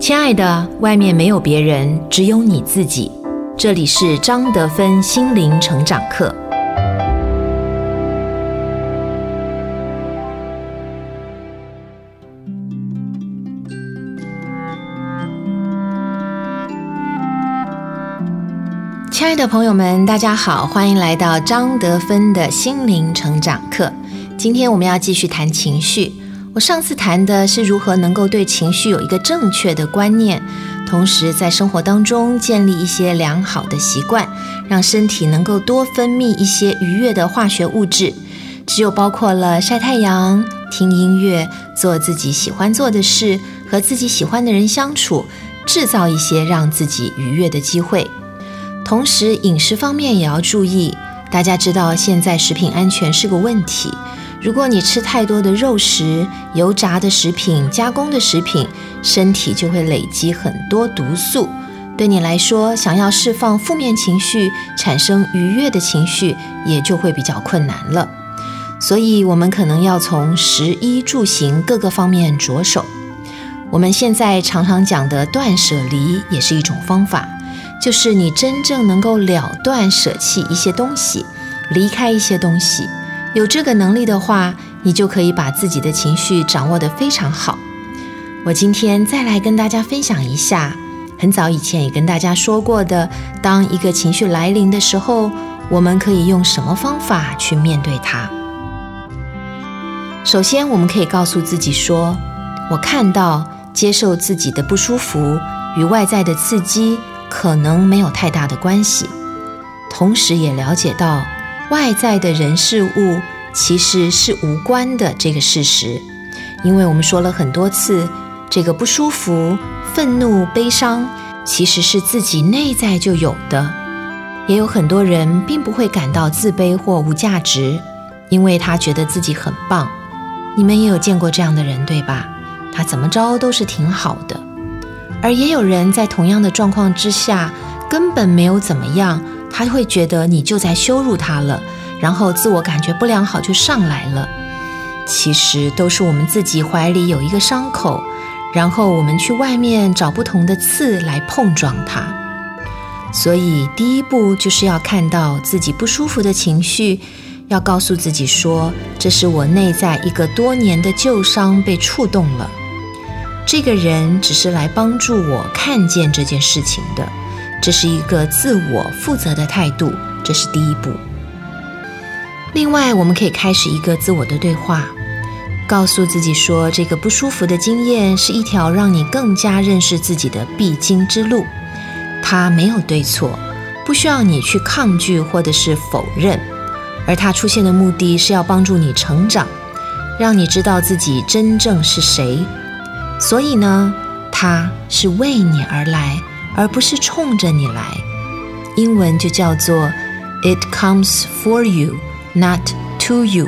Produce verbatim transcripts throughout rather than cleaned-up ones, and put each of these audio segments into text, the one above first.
亲爱的，外面没有别人，只有你自己。这里是张德芬心灵成长课。亲爱的朋友们，大家好，欢迎来到张德芬的心灵成长课。今天我们要继续谈情绪。我上次谈的是如何能够对情绪有一个正确的观念，同时在生活当中建立一些良好的习惯，让身体能够多分泌一些愉悦的化学物质。只有包括了晒太阳、听音乐、做自己喜欢做的事，和自己喜欢的人相处，制造一些让自己愉悦的机会。同时饮食方面也要注意，大家知道现在食品安全是个问题，如果你吃太多的肉食、油炸的食品、加工的食品，身体就会累积很多毒素。对你来说，想要释放负面情绪，产生愉悦的情绪，也就会比较困难了。所以我们可能要从食衣住行各个方面着手。我们现在常常讲的断舍离也是一种方法，就是你真正能够了断舍弃一些东西，离开一些东西。有这个能力的话，你就可以把自己的情绪掌握得非常好。我今天再来跟大家分享一下，很早以前也跟大家说过的，当一个情绪来临的时候，我们可以用什么方法去面对它。首先，我们可以告诉自己说，我看到、接受自己的不舒服与外在的刺激可能没有太大的关系，同时也了解到外在的人事物其实是无关的这个事实。因为我们说了很多次，这个不舒服、愤怒、悲伤其实是自己内在就有的。也有很多人并不会感到自卑或无价值，因为他觉得自己很棒。你们也有见过这样的人，对吧？他怎么着都是挺好的。而也有人在同样的状况之下根本没有怎么样，他会觉得你就在羞辱他了，然后自我感觉不良好就上来了。其实都是我们自己怀里有一个伤口，然后我们去外面找不同的刺来碰撞它。所以第一步就是要看到自己不舒服的情绪，要告诉自己说，这是我内在一个多年的旧伤被触动了。这个人只是来帮助我看见这件事情的，这是一个自我负责的态度，这是第一步。另外，我们可以开始一个自我的对话，告诉自己说，这个不舒服的经验是一条让你更加认识自己的必经之路，它没有对错，不需要你去抗拒或者是否认，而它出现的目的是要帮助你成长，让你知道自己真正是谁。所以呢，它是为你而来，而不是冲着你来。英文就叫做 It comes for you, not to you.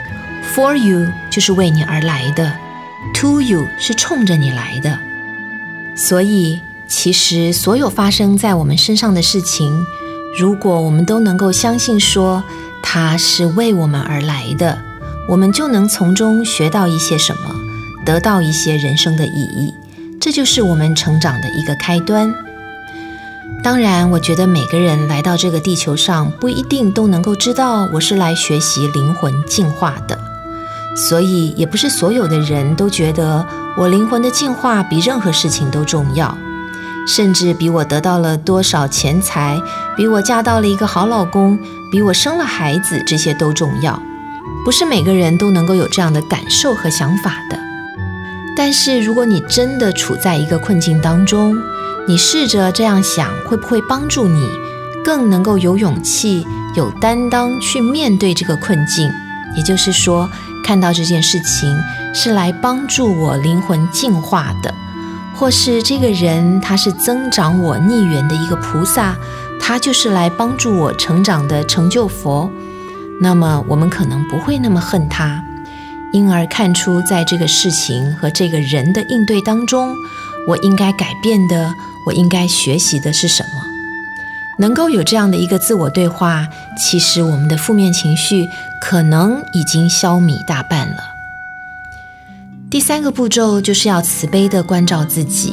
For you 就是为你而来的， to you 是冲着你来的。所以其实所有发生在我们身上的事情，如果我们都能够相信说它是为我们而来的，我们就能从中学到一些什么，得到一些人生的意义。这就是我们成长的一个开端。当然，我觉得每个人来到这个地球上，不一定都能够知道我是来学习灵魂进化的，所以也不是所有的人都觉得我灵魂的进化比任何事情都重要，甚至比我得到了多少钱财，比我嫁到了一个好老公，比我生了孩子，这些都重要。不是每个人都能够有这样的感受和想法的。但是如果你真的处在一个困境当中，你试着这样想，会不会帮助你更能够有勇气、有担当去面对这个困境？也就是说，看到这件事情是来帮助我灵魂进化的，或是这个人他是增长我逆缘的一个菩萨，他就是来帮助我成长的成就佛，那么我们可能不会那么恨他，因而看出在这个事情和这个人的应对当中，我应该改变的，我应该学习的是什么。能够有这样的一个自我对话，其实我们的负面情绪可能已经消弭大半了。第三个步骤就是要慈悲地关照自己，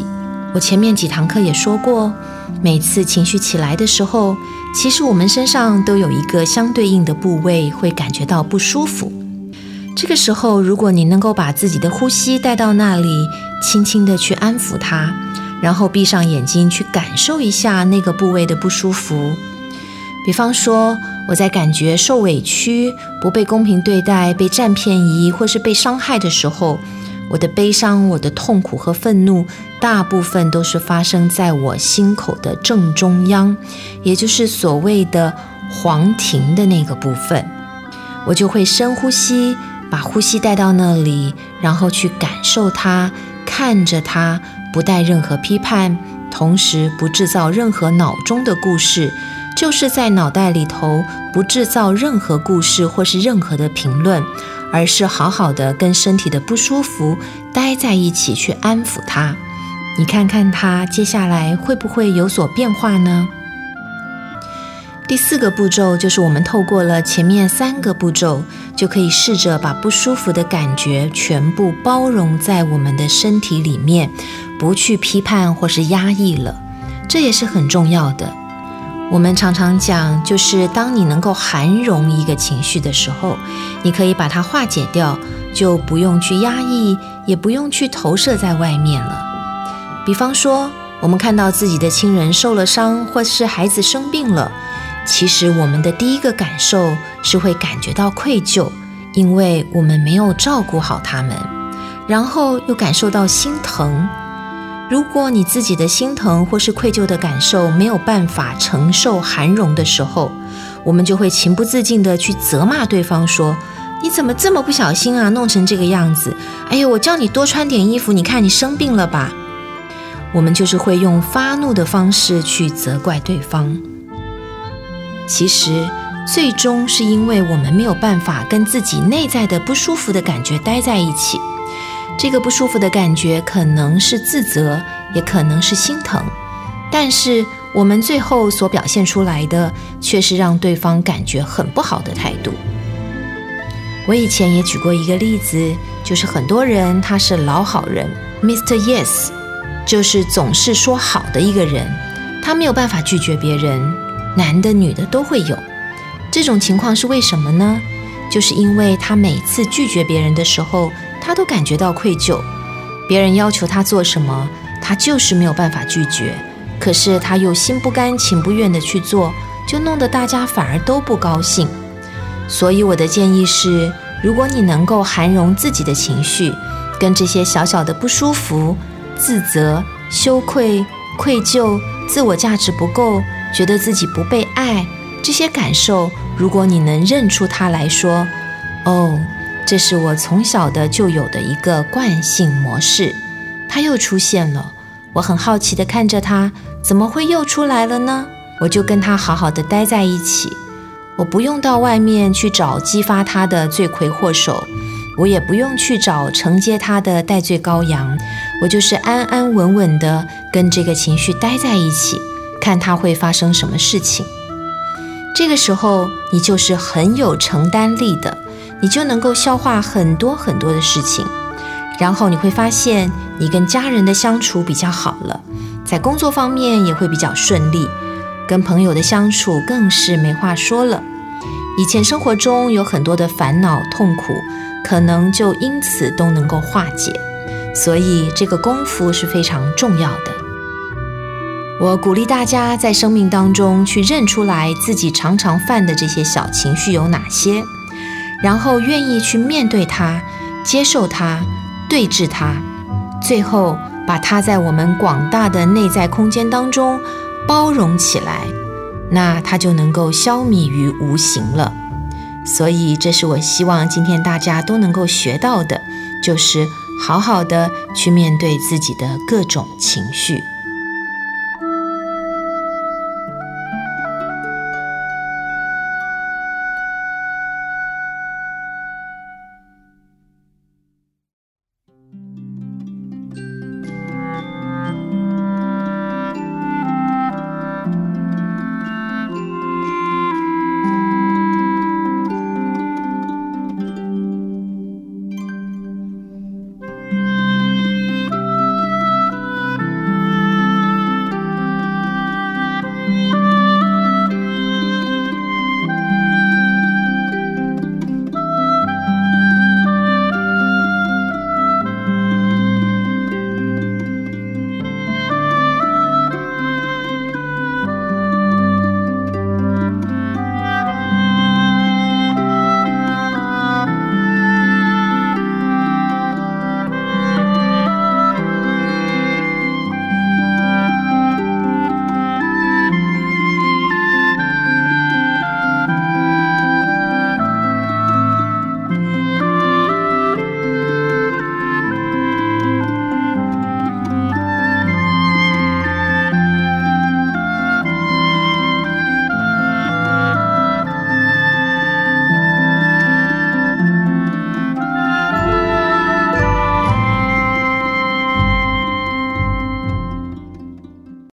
我前面几堂课也说过，每次情绪起来的时候，其实我们身上都有一个相对应的部位会感觉到不舒服。这个时候，如果你能够把自己的呼吸带到那里，轻轻地去安抚它，然后闭上眼睛去感受一下那个部位的不舒服。比方说，我在感觉受委屈、不被公平对待、被占便宜或是被伤害的时候，我的悲伤、我的痛苦和愤怒，大部分都是发生在我心口的正中央，也就是所谓的黄庭的那个部分。我就会深呼吸，把呼吸带到那里，然后去感受它，看着它，不带任何批判，同时不制造任何脑中的故事，就是在脑袋里头不制造任何故事或是任何的评论，而是好好的跟身体的不舒服待在一起，去安抚它。你看看它接下来会不会有所变化呢？第四个步骤就是我们透过了前面三个步骤，就可以试着把不舒服的感觉全部包容在我们的身体里面，不去批判或是压抑了。这也是很重要的。我们常常讲，就是当你能够涵容一个情绪的时候，你可以把它化解掉，就不用去压抑，也不用去投射在外面了。比方说，我们看到自己的亲人受了伤，或是孩子生病了，其实我们的第一个感受是会感觉到愧疚，因为我们没有照顾好他们，然后又感受到心疼。如果你自己的心疼或是愧疚的感受没有办法承受涵容的时候，我们就会情不自禁的去责骂对方说，你怎么这么不小心啊，弄成这个样子，哎呦，我叫你多穿点衣服，你看你生病了吧。我们就是会用发怒的方式去责怪对方。其实最终是因为我们没有办法跟自己内在的不舒服的感觉待在一起。这个不舒服的感觉可能是自责，也可能是心疼，但是我们最后所表现出来的却是让对方感觉很不好的态度。我以前也举过一个例子，就是很多人他是老好人 Mister Yes， 就是总是说好的一个人，他没有办法拒绝别人，男的女的都会有。这种情况是为什么呢？就是因为他每次拒绝别人的时候，他都感觉到愧疚，别人要求他做什么，他就是没有办法拒绝，可是他又心不甘情不愿的去做，就弄得大家反而都不高兴。所以我的建议是，如果你能够涵容自己的情绪，跟这些小小的不舒服、自责、羞愧、愧疚、自我价值不够，觉得自己不被爱，这些感受，如果你能认出它来说，哦，这是我从小的就有的一个惯性模式，它又出现了。我很好奇地看着它，怎么会又出来了呢？我就跟它好好的待在一起，我不用到外面去找激发它的罪魁祸首，我也不用去找承接它的代罪羔羊，我就是安安稳稳的跟这个情绪待在一起，看它会发生什么事情。这个时候你就是很有承担力的，你就能够消化很多很多的事情，然后你会发现你跟家人的相处比较好了，在工作方面也会比较顺利，跟朋友的相处更是没话说了。以前生活中有很多的烦恼痛苦，可能就因此都能够化解，所以这个功夫是非常重要的。我鼓励大家在生命当中去认出来自己常常犯的这些小情绪有哪些，然后愿意去面对它，接受它，对峙它，最后把它在我们广大的内在空间当中包容起来，那它就能够消弭于无形了。所以这是我希望今天大家都能够学到的，就是好好的去面对自己的各种情绪。